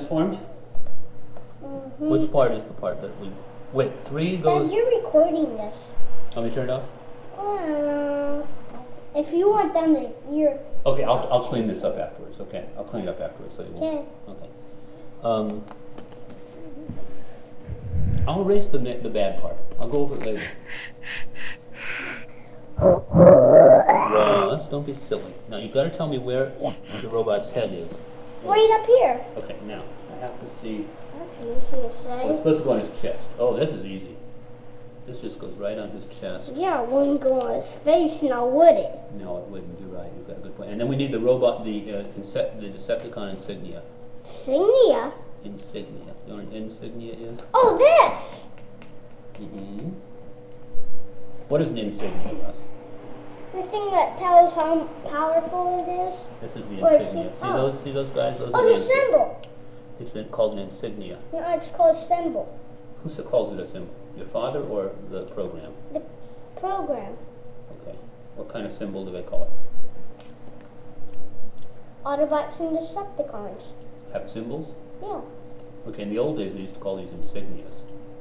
transformed? Which part is the part that we... Wait, 3 goes... Dad, you're recording this. Let me turn it off. If you want them to hear. Okay, I'll clean this up afterwards. Okay, I'll clean it up afterwards so you won't. Okay. I'll erase the bad part. I'll go over it later. Ross, don't be silly. Now you've got to tell me where the robot's head is. Right up here. Okay, now I have to see. Okay, you see a sign? Oh, it's supposed to go on his chest. Oh, this is easy. This just goes right on his chest. Yeah, it wouldn't go on his face now, would it? No, it wouldn't. You're right. You've got a good point. And then we need the robot, the Decepticon insignia. Insignia? Insignia. You know what an insignia is? Oh, this! Mm-hmm. What is an insignia, Russ? The thing that tells how powerful it is. This is the Or insignia. See those guys? Those are Oh, the symbol. It's called an insignia. No, it's called symbol. Who calls it a symbol? Your father or the program? The program. Okay. What kind of symbol do they call it? Autobots and Decepticons. Have symbols? Yeah. Okay, in the old days they used to call these insignias.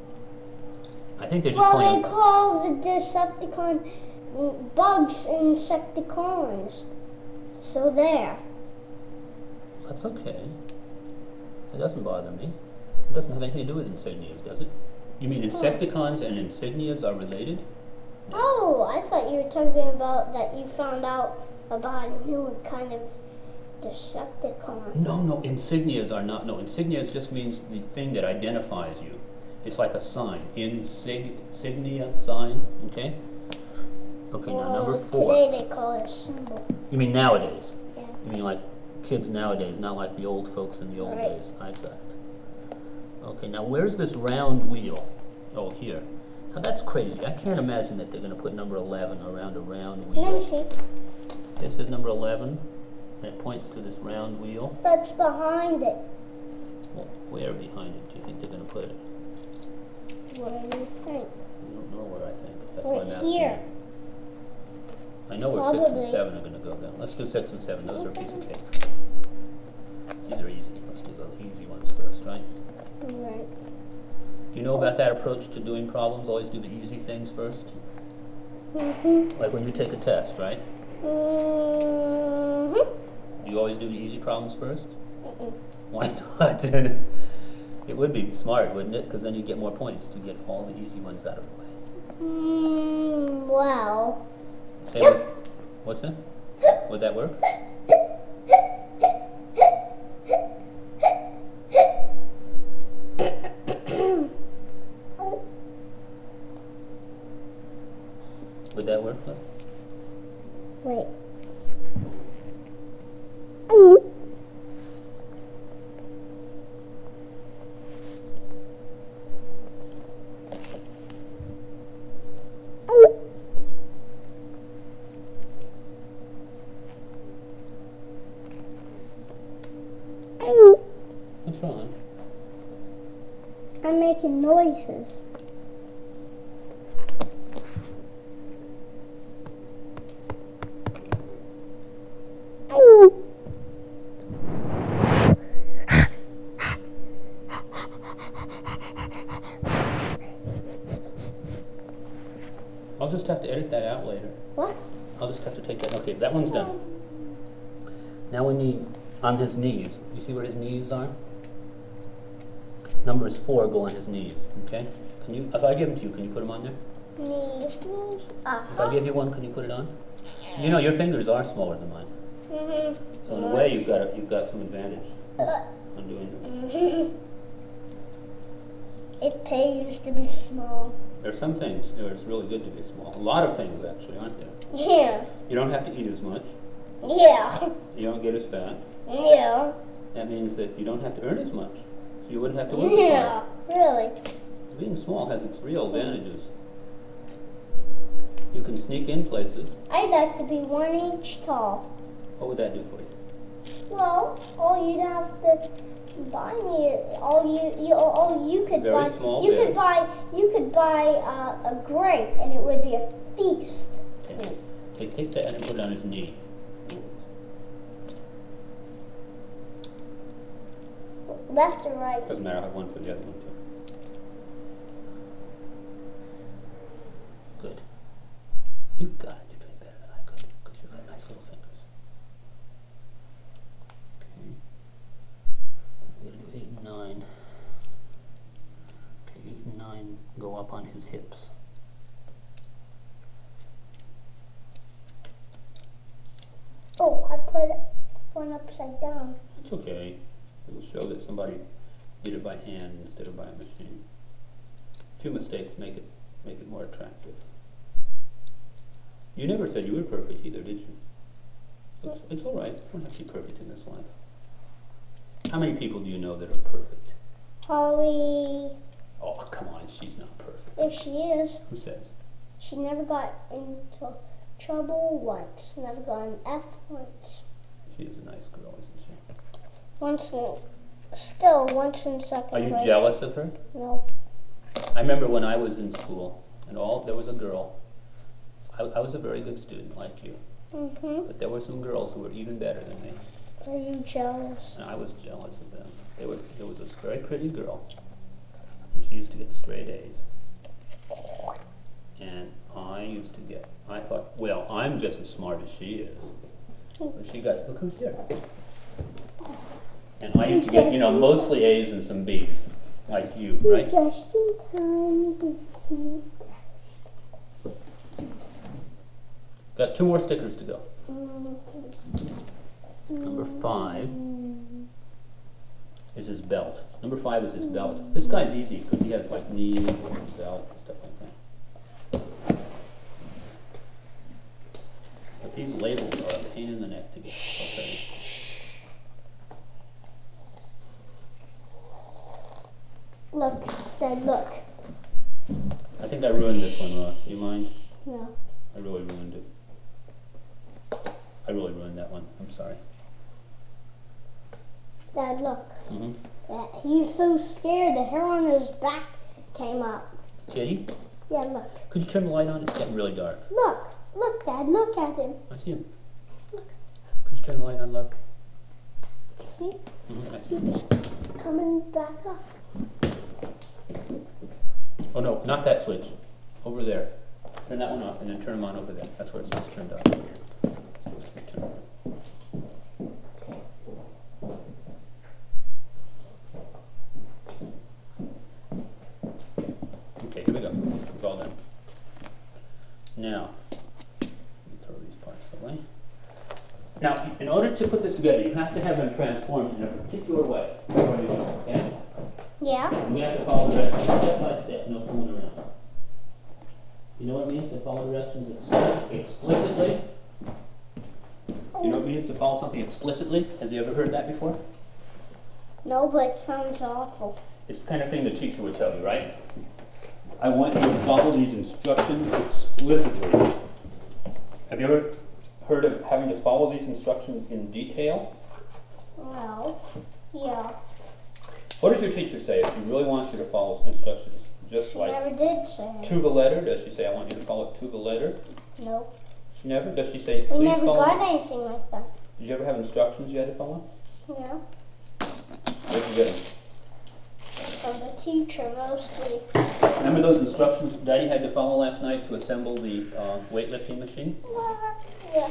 I think they're just Well, calling they call the Decepticon bugs Insecticons. So there. That's okay. It doesn't bother me. It doesn't have anything to do with insignias, does it? You mean Insecticons and insignias are related? Oh, I thought you were talking about that you found out about a new kind of Decepticon. No, insignias are not. No, insignias just means the thing that identifies you. It's like a sign. Insignia, sign, okay? Okay, now number 4. Today they call it a symbol. You mean nowadays? Yeah. You mean like kids nowadays, not like the old folks in the old Right. days. I got it. Okay, now where's this round wheel? Oh, here. Now that's crazy. I can't imagine that they're going to put number 11 around a round wheel. Let me see. This is number 11, and it points to this round wheel. That's behind it. Well, where behind it do you think they're going to put it? What do you think? I don't know where I think. That's why I'm Right asking here. you. I know where 6 and Probably. 7 are going to go down. Let's do 6 and 7. Those are a piece of cake. These are easy. Let's do the easy ones first, right? Right. Do you know about that approach to doing problems? Always do the easy things first? Mm-hmm. Like when you take a test, right? Mm-hmm. Do you always do the easy problems first? Mm-mm. Why not? It would be smart, wouldn't it? Because then you get more points to get all the easy ones out of the way. Well. Say what's that? Would that work? Would that work? Wait. What's wrong? I'm making noises. I'll just have to edit that out later. What? I'll just have to take that. Okay, that one's done. Now we need on his knees. You see where his knees are? Numbers 4 go on his knees. Okay. Can you? If I give them to you, can you put them on there? Knees. If I give you one, can you put it on? You know your fingers are smaller than mine, Mm-hmm. so in a way you've got some advantage on doing this. It pays to be small. There are some things where it's really good to be small. A lot of things actually, aren't there? Yeah. You don't have to eat as much. Yeah. You don't get as fat. Yeah. That means that you don't have to earn as much. So you wouldn't have to work as Yeah. hard. Really. Being small has its real advantages. You can sneak in places. I'd like to be 1 inch tall. What would that do for you? Well, all you'd have to buy me, all you could Very buy, small you bed. could buy a grape, and it would be a feast. Okay, take that and put it on his knee. Left or right? Doesn't matter, I have one for the other one too. Good. You've got it. You're doing better than I could because you've got nice little fingers. Okay. We're going to do 8 and 9. Okay, 8 and 9 go up on his hips. Oh, I put one upside down. It's okay. It'll show that somebody did it by hand instead of by a machine. A few mistakes make it more attractive. You never said you were perfect either, did you? It's all right. You don't have to be perfect in this life. How many people do you know that are perfect? Holly. Oh, come on. She's not perfect. There she is. Who says? She never got into trouble once. Never got an F once. She is a nice girl, isn't she? Once in second Are you grade. jealous of her? No. I remember when I was in school, and there was a girl. I was a very good student, like you. Mhm. But there were some girls who were even better than me. Are you jealous? And I was jealous of them. There was this very pretty girl, and she used to get straight A's. And I thought, well, I'm just as smart as she is. But she got, look who's here. And I used to get, mostly A's and some B's, like you, right? Just in time. Got 2 more stickers to go. Number 5 is his belt. Number 5 is his belt. This guy's easy because he has like knees and belt and stuff like that. But these labels are a pain in the neck to get. Okay. Look, Dad, look. I think I ruined this one, Ross. Do you mind? No. I really ruined it. I really ruined that one. I'm sorry. Dad, look. Mm-hmm. He's so scared. The hair on his back came up. Kitty, Yeah, look. could you turn the light on? It's getting really dark. Look, Dad, look at him. I see him. Could you turn the light on, love? See? Mm-hmm. I see him. He's coming back up. Oh no, not that switch. Over there. Turn that one off and then turn them on over there. That's where it says turned on. It's supposed to be turned on. Okay, here we go. It's all done. Now, let me throw these parts away. Now, in order to put this together, you have to have them transformed in a particular way. Okay? Yeah? We have to follow directions step by step, no fooling around. You know what it means to follow directions explicitly? You know what it means to follow something explicitly? Has you ever heard that before? No, but it sounds awful. It's the kind of thing the teacher would tell you, right? I want you to follow these instructions explicitly. Have you ever heard of having to follow these instructions in detail? Well, yeah. What does your teacher say if she really wants you to follow instructions? Just She like never did say it. to the letter? Does she say, I want you to follow it to the letter? No. She never? Does she say, We please never follow? got anything like that. Did you ever have instructions you had to follow? Yeah. Where'd you get them? From the teacher mostly. Remember those instructions Daddy had to follow last night to assemble the weightlifting machine? Yeah.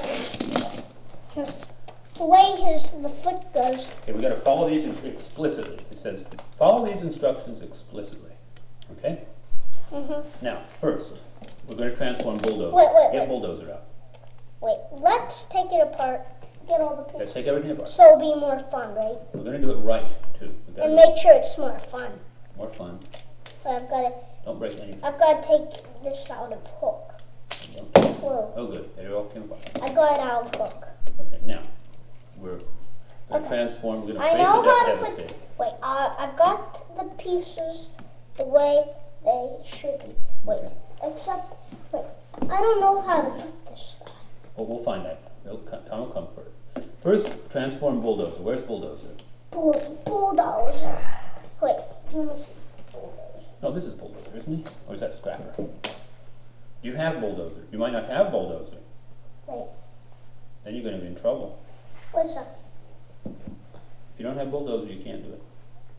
The way the foot goes. Okay, we got to follow these explicitly. It says, follow these instructions explicitly. Okay? Now, first, we're going to transform bulldozer. Get bulldozer out. Wait, let's take it apart. Get all the Let's pieces. take everything apart. So it'll be more fun, right? We're going to do it right, too. And make sure it's more fun. More fun. But Don't break anything. I've got to take this out of hook. Whoa. Oh, good. It all came apart. I got it out of hook. Okay, now, we're going to transform. We're going to I create know the how to put. devastator. Wait, I've got the pieces the way they should be. Wait, except I don't know how to put this guy. Well, we'll find that. Time will come first. First, transform bulldozer. Where's bulldozer? Bulldozer. Wait, let me see. Bulldozer. No, this is bulldozer, isn't he? Or is that scrapper? You have bulldozer. You might not have bulldozer. Wait, Then you're going to be in trouble. what's that? If you don't have bulldozer, you can't do it.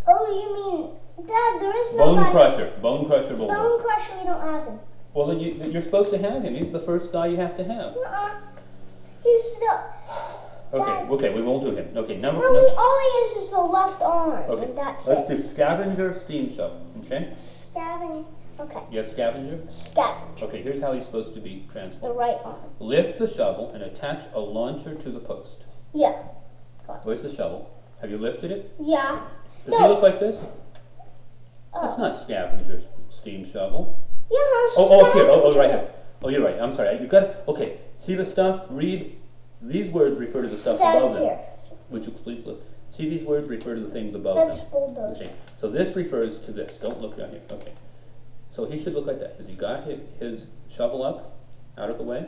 Oh, you mean, Dad, there is no Bone guy. Crusher. Bone Crusher Bulldog. Bone Crusher, we don't have him. Well, then you're supposed to have him. He's the first guy you have to have. He's the. Okay, we won't do him. Okay, No, all he is a left arm. Okay, And that's let's it. do Scavenger, Steam Shovel. Okay? Scavenger. Okay. You have Scavenger? Scavenger. Okay, here's how he's supposed to be The transformed. right arm. Lift the shovel and attach a launcher to the post. Yeah. Where's the shovel? Have you lifted it? Yeah. Does he look like this? Oh. That's not Scavenger Steam Shovel. Yeah, Oh, here. Oh, right here. Oh, you're right. I'm sorry. You got it. Okay. See the stuff? Read. These words refer to the stuff Down above them. here. Would you please look? See, these words refer to the things above That's them. bulldozer. Okay. So this refers to this. Don't look down here. Okay. So he should look like that. Has he got his shovel up, out of the way?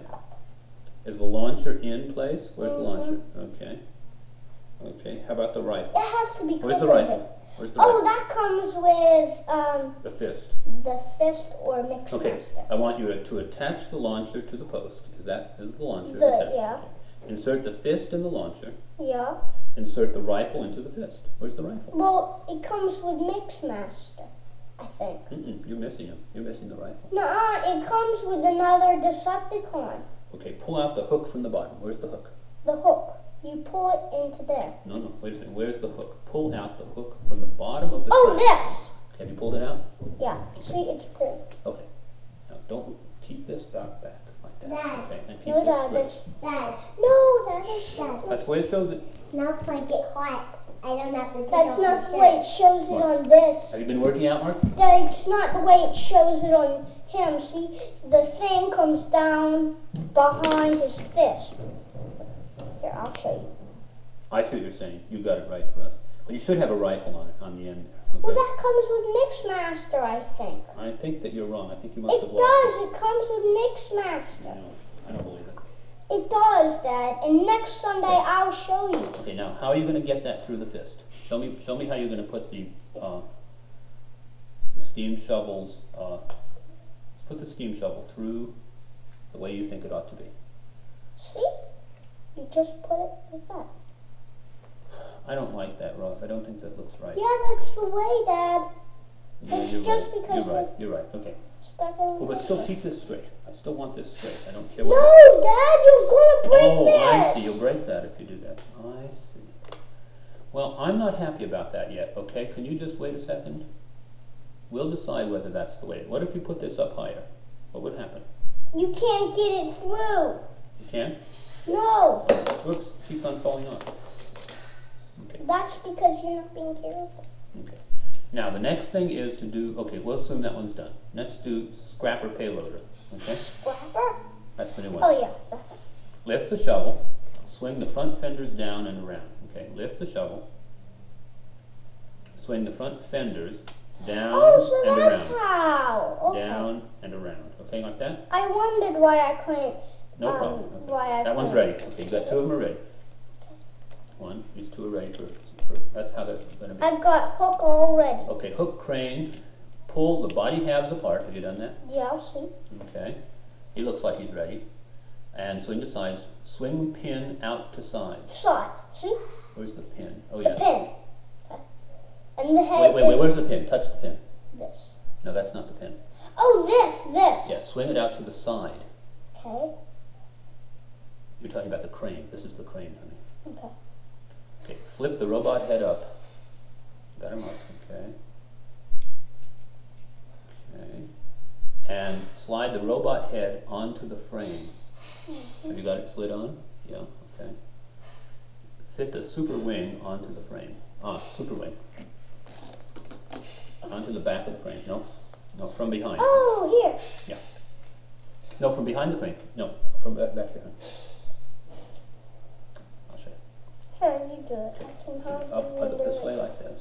Is the launcher in place? Where's the launcher? Okay. Okay. How about the rifle? It has to be Where's the quicker rifle? than- Where's the Oh, rifle? that comes with The fist. the fist or mixed Okay. master. I want you to attach the launcher to the post. Is that the launcher? Yeah. Insert the fist in the launcher. Yeah. Insert the rifle into the fist. Where's the rifle? Well, it comes with mixed master, I think. You're missing him. You're missing the rifle. Nuh-uh, it comes with another Decepticon. Okay, pull out the hook from the bottom. Where's the hook? The hook. You pull it into there. No, wait a second. Where's the hook? Pull out the hook from the bottom of the Oh, frame. this. Have you pulled it out? Yeah. See, it's pulled. Okay. Now don't keep this back like that. Dad. Okay, and keep No, this Dad, straight. that's... Dad, No, that is... Dad, That's the way it shows it. now if I get hot, I don't have to take That's off not my the way it shirt. shows it Come on. on this. Have you been working out, Mark? That's not the way it shows it on him. See, the thing comes down behind his fist. Here, I'll show you. I see what you're saying. You got it right for us. But you should have a rifle on it, on the end there. Well, Okay? that comes with Mixmaster, I think. I think that you're wrong. I think you must It have lost does. It comes with Mixmaster. No, I don't believe it. It does, Dad. And next Sunday, I'll show you. Okay, now how are you going to get that through the fist? Show me how you're going to put the steam shovels. Put the steam shovel through the way you think it ought to be. See? You just put it like that. I don't like that, Ross. I don't think that looks right. Yeah, that's the way, Dad. Yeah, It's you're just right. because You're right. You're right. Okay. Stuck it Well, on but the- still keep this straight. I still want this straight. I don't care No, what. Dad, you're gonna break Oh, this. I see. You'll break that if you do that. I see. Well, I'm not happy about that yet. Okay, can you just wait a second? We'll decide whether that's the way. What if you put this up higher? What would happen? You can't get it through. You can? No, Whoops, keeps on falling off. Okay, that's because you're not being careful. okay. Now, the next thing is to do, okay, we'll assume that one's done. Next, do scrapper payloader. Okay, Scrapper? that's the new one. Oh, yeah. Lift the shovel, swing the front fenders down and around. Okay, lift the shovel, swing the front fenders down Oh, so and that's around. how. Okay. Down and around. Okay, like that? I wondered why I couldn't. No problem. Okay. Why I That one's couldn't. ready. Okay, you got two of them are ready. One, these two are ready for that's how they're going to be. I've got hook already. Okay, hook crane, pull the body halves apart. Have you done that? Yeah, I'll see. Okay. He looks like he's ready. And swing to sides. Swing pin out to side. Side. See? Where's the pin? Oh, The yeah. pin. And the head Wait, is where's the pin? Touch the pin. this. No, that's not the pin. Oh, this. Yeah, swing it out to the side. Okay. You're talking about the crane. This is the crane, honey. Okay. Okay, flip the robot head up. Got him up, okay. Okay. And slide the robot head onto the frame. Have you got it slid on? Yeah, okay. Fit the super wing onto the frame. Super wing. Onto the back of the frame. No, from behind. Oh, here. Yeah. No, from behind the frame. No, from back here. I'll show you. Here, you do it. I can hardly Up, put it do this it. way like this.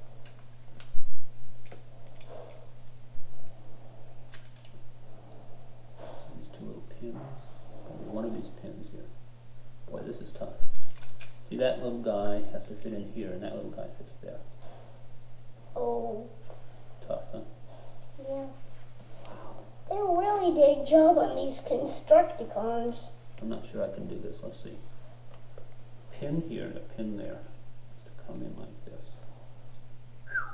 These two little pins. Only one of these pins here. Boy, this is tough. See, that little guy has to fit in here, and that little guy fits there. Oh, Tough, huh? yeah. They really did a job on these Constructicons. I'm not sure I can do this. Let's see. Pin here and a pin there. Has to come in like this.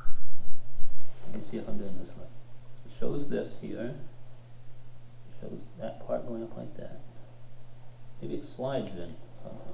Let me see if I'm doing this right. It shows this here. It shows that part going up like that. Maybe it slides in somehow.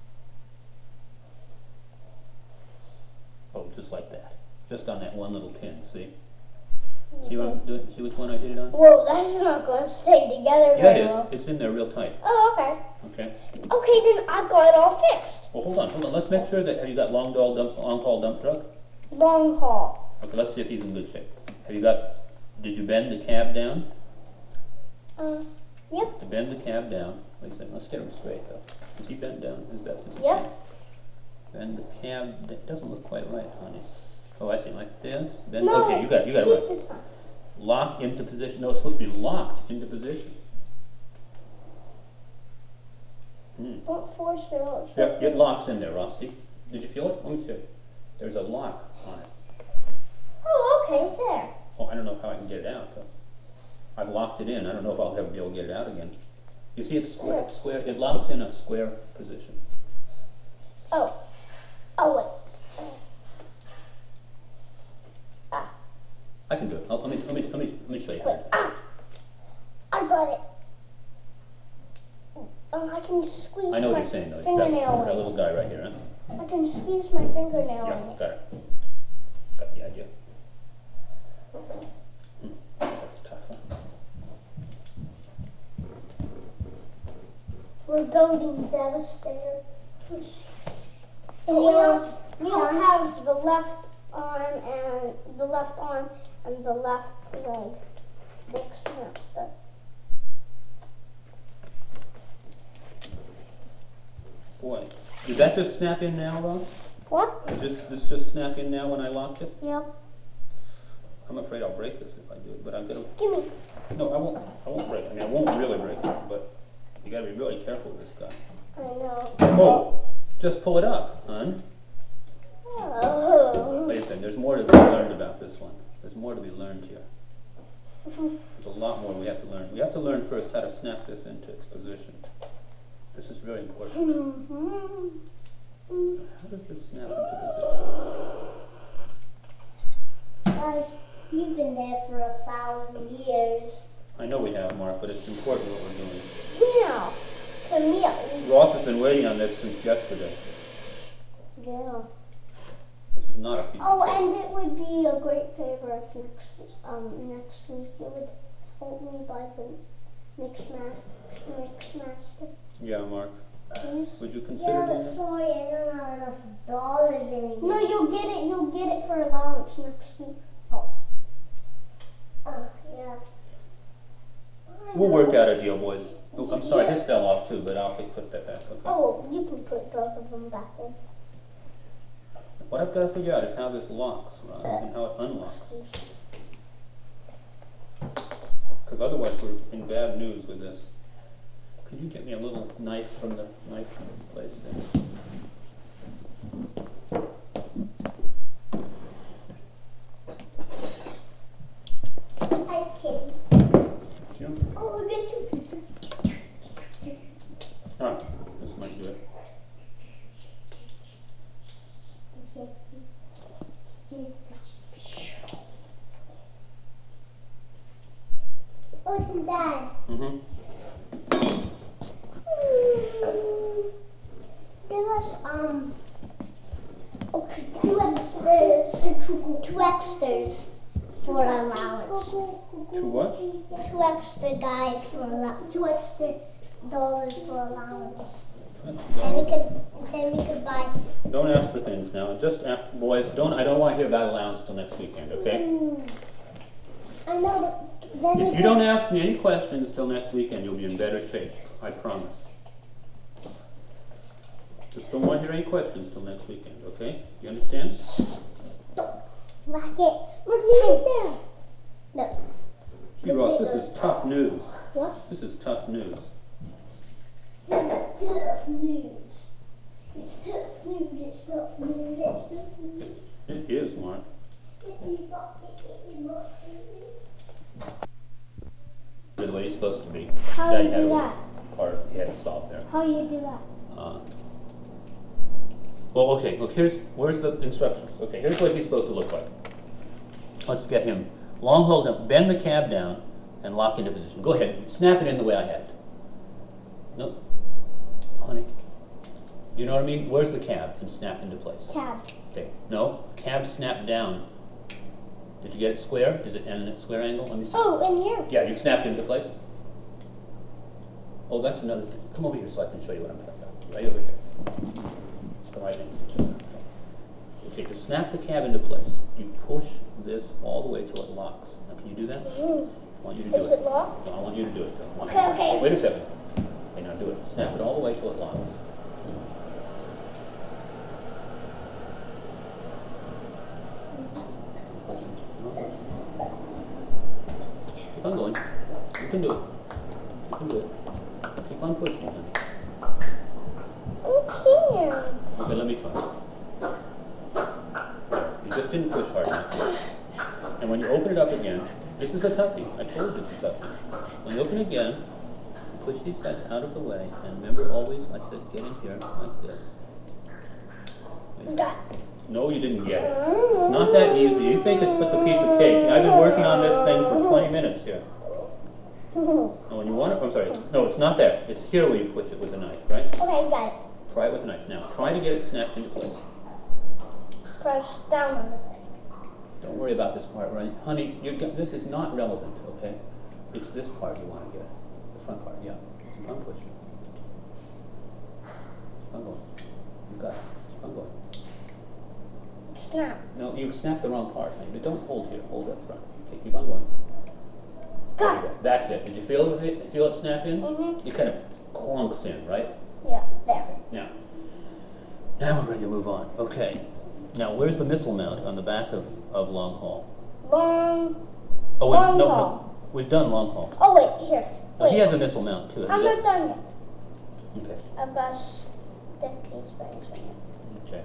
Oh, just like that. Just on that one little pin, see? See what I'm doing? See which one I did it on? Whoa, that's not going to stay together Yeah, very it well. is. It's in there real tight. Oh, okay. Okay. Okay, then I've got it all fixed. Well, hold on. Let's make sure that, have you got long haul dump truck? Long haul. Okay, let's see if he's in good shape. Have you got, did you bend the cab down? Yep. To bend the cab down. Wait a second, let's get him straight though. Is he bent down as best as he Yep. can? Bend the cab, that doesn't look quite right, honey. Oh, I see, like this. Bend, No, okay, you got it keep right. this on. Lock into position. No, it's supposed to be locked into position. Don't force it out. Yep, it locks in there, Ross. See? Did you feel it? Let me see it. There's a lock on it. Oh, okay, there. Oh, I don't know how I can get it out, though. I've locked it in. I don't know if I'll ever be able to get it out again. You see it's square, it locks in a square position. Oh. Oh, wait. I can do it. Let me show you how Wait. to do it. I got it. I can squeeze I know what my you're saying, though. It's fingernail that in. little guy right here, huh? I can squeeze my fingernail Yeah, in it. got it. Got the idea. That's tough, huh? We're building Devastator. And we don't have the left arm and the left leg mixed up. Boy, did that just snap in now, Ross? What? Did this just snap in now when I locked it? Yep. I'm afraid I'll break this if I do it, but I'm gonna. Give me. No, I won't break it. I mean, I won't really break it, but you gotta be really careful with this guy. I know. Oh, just pull it up, hon. Oh. Wait a second, there's more to be learned about this one. There's more to be learned here. There's a lot more we have to learn. We have to learn first how to snap this into its position. This is very important. How does this snap into position? Guys, you've been there for 1,000 years. I know we have, Mark, but it's important what we're doing. Yeah. To me at least. Ross has been waiting on this since yesterday. Yeah. This is not a piece Oh, of cake. and it would be a great favor if next week you would help me buy the mix master. Yeah, Mark. Please. Would you consider Yeah, doing but that? sorry, I don't have enough dollars anymore. No, you'll get it for allowance next week. Yeah. We'll work out a deal, boys. Oh, I'm sorry, his fell off too, but I'll put that back, okay? Oh, you can put both of them back in. What I've got to figure out is how this locks, Ross, and how it unlocks. Because otherwise we're in bad news with this. Could you get me a little knife from the knife place there? I'm kidding. Jim? Oh, we're going to. Ah, this might do it. Oh, Dad. Mm-hmm. Give us, two extras for allowance. To what? 2 extra guys for allowance. $2 extra for allowance. Then we could buy. Don't ask for things now. Just ask, boys. I don't want to hear about allowance till next weekend, okay? I know, but then we If you don't ask me any questions till next weekend, you'll be in better shape. I promise. Just don't want to hear any questions till next weekend, okay? You understand? Whack it. Look right there. No. Gee, Ross, this is tough news. What? This is tough news. It's tough news. It's tough news. It's tough news. It's tough news. It is, Mark. The way it's supposed to be. How Dad do you had do a that? part he had to solve there. How do you do that? Well, okay, look, where's the instructions? Okay, here's what he's supposed to look like. Let's get him. Long hold up, bend the cab down and lock into position. Go ahead, snap it in the way I had it. No, honey. You know what I mean? Where's the cab? And snap into place. Cab. Okay, no, cab snap down. Did you get it square? Is it at a square angle? Let me see. Oh, in here. Yeah, you snapped into place. Oh, that's another thing. Come over here so I can show you what I'm talking about. Right over here. It's the right thing. Okay, to snap the cab into place, you push this all the way till it locks. Now, can you do that? I want you to do it. Is it locked? No, I want you to do it. Okay. Wait a second. Okay, now do it. Snap it all the way till it locks. Keep on going. You can do it. You can do it. Keep on pushing, honey. I can't. Okay, let me try. You just didn't push hard enough. And when you open it up again, this is a toughie. I told you it's a toughie. When you open it again, push these guys out of the way. And remember always, I said, get in here like this. Got No, you didn't get it. It's not that easy. You think it's just a piece of cake. I've been working on this thing for 20 minutes here. And when you want it, I'm sorry. No, it's not there. It's here where you push it with a knife, right? Okay, got it. Try it with a knife. Now, try to get it snapped into place. Press down on it. Don't worry about this part, right? Honey, this is not relevant, okay? It's this part you want to get. The front part, yeah. Keep on pushing. Keep on going. You got it. Keep on going. Snap. No, you've snapped the wrong part, honey. But don't hold here. Hold up front. Okay, keep on going. There you Got go. it. That's it. Did you feel it snap in? Mm-hmm. It kind of clunks in, right? Yeah, there. Now we're ready to move on. Okay. Now, where's the missile mount on the back of long haul? Long. Oh, wait, Long no, haul. no. We've done long haul. Oh, wait, here. No, he Wait. has a missile mount too. I'm not done yet. Okay. I've got to stick these things in it. Okay.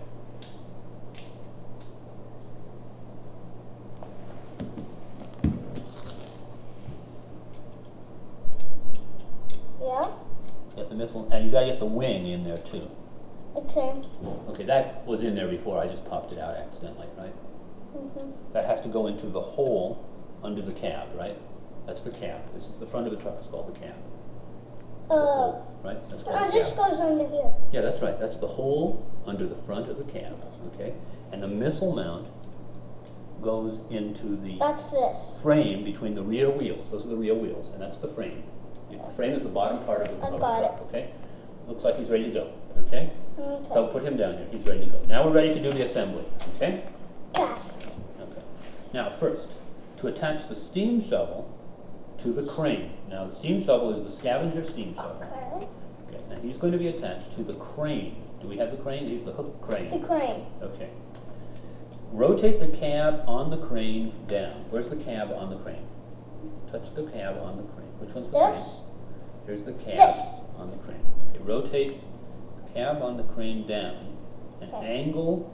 Yeah? Get the missile, and you gotta get the wing in there too. It's in. Okay, that was in there before. I just popped it out accidentally, right? Mm-hmm. That has to go into the hole under the cab, right? That's the cab. This is the front of the truck is called the cab. The hole, right? That's called the This cab. goes under here. Yeah, that's right. That's the hole under the front of the cab, okay? And the missile mount goes into the That's this. frame between the rear wheels. Those are the rear wheels, and that's the frame. The frame is the bottom part of the I've truck, got okay? Looks like he's ready to go, okay? Okay. So put him down here. He's ready to go. Now we're ready to do the assembly, okay? Got Okay. Now first, to attach the steam shovel to the crane. Now the steam shovel is the scavenger steam shovel. Okay. Okay. Now he's going to be attached to the crane. Do we have the crane? He's the hook crane. The crane. Okay. Rotate the cab on the crane down. Where's the cab on the crane? Touch the cab on the crane. Which one's the crane? This. Here's the cab This. on the crane. Okay, rotate the cab on the crane down and Okay. angle.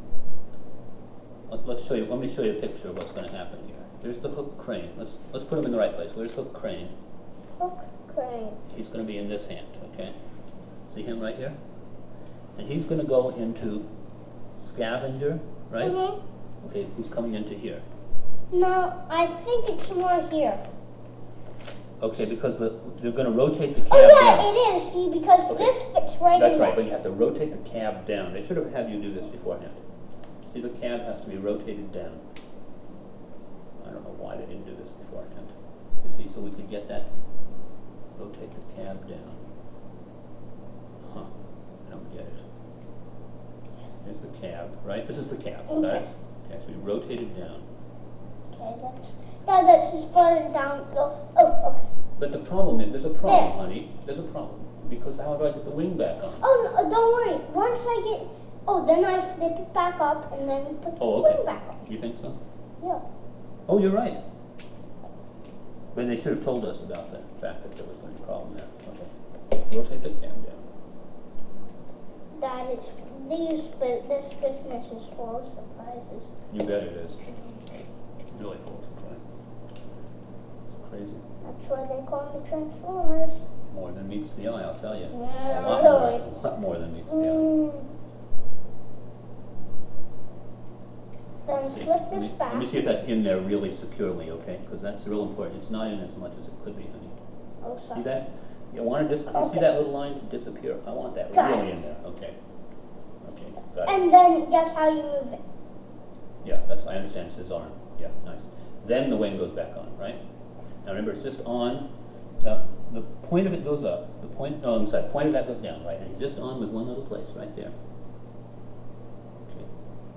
Let's show you. Let me show you a picture of what's going to happen here. Here's the hook crane. Let's put him in the right place. Where's hook crane? Hook crane. He's going to be in this hand. Okay. See him right here? And he's going to go into scavenger, right? Mm-hmm. Okay. He's coming into here. No, I think it's more here. Okay, because they're going to rotate the cab Oh down. yeah, it is. See, because Okay. this fits right That's in right, there. but you have to rotate the cab down. They should have had you do this beforehand. See, the cab has to be rotated down. I don't know why they didn't do this beforehand. You see, so we could get that. Rotate the cab down. Huh, I don't get it. Here's the cab, right? This is the cab, Okay. right? Okay, so we rotate it down. Okay, that's just further down. Oh, okay. But the problem is, there's a problem, There. honey. There's a problem. Because how do I get the wing back on? Oh, no, don't worry. Once I get, then I flip it back up and then put the Oh, okay. wing back on. You think so? Yeah. Oh, you're right. But they should have told us about the fact that there was going to be a problem there. Okay. Rotate the cab down. That is, this business is full of surprises. You bet it is. Really full of surprise. It's crazy. That's why they call them the Transformers. More than meets the eye, I'll tell you. Yeah, a really. lot more than meets the eye. Mm. Then See, flip this back. Let me see if that's in there really securely, okay? Because that's real important. It's not in as much as it could be, honey. Oh, See sorry. that? You want to just, you see Okay. that little line to disappear? I want that Got really it. in there, okay. Okay, got it. And then guess how you move it? Yeah, that's, I understand, it's his arm. Yeah, nice. Then the wing goes back on, right? Now remember, it's just on, the point of it goes up, the point, no, I'm sorry, the point of that goes down, right? And it's just on with one little place, right there. Okay.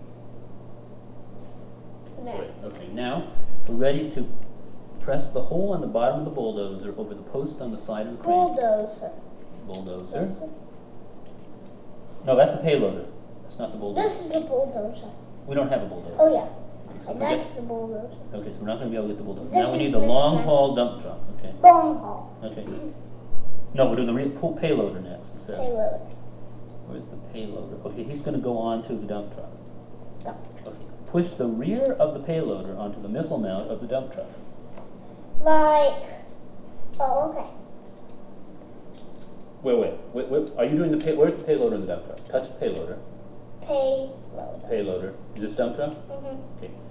There. Great. Okay, now we're ready to press the hole on the bottom of the bulldozer over the post on the side of the crane. Bulldozer. Bulldozer. No, that's the payloader. That's not the bulldozer. This is the bulldozer. We don't have a bulldozer. Oh yeah. So And forget- that's the bulldozer. Okay, so we're not going to be able to get the bulldozer. This Now we is need the mixed long match. haul dump truck. Okay. Long haul. Okay. No, we'll do the real payloader next. It says. Payload. Where's the payloader? Okay, he's going to go on to the dump truck. Dump. Okay. Push the rear of the payloader onto the missile mount of the dump truck. Like, oh, okay. Wait. Are you doing the where's the payloader in the dump truck? Touch the payloader. Payload. Payloader. Is this dump truck? Mm-hmm. Okay.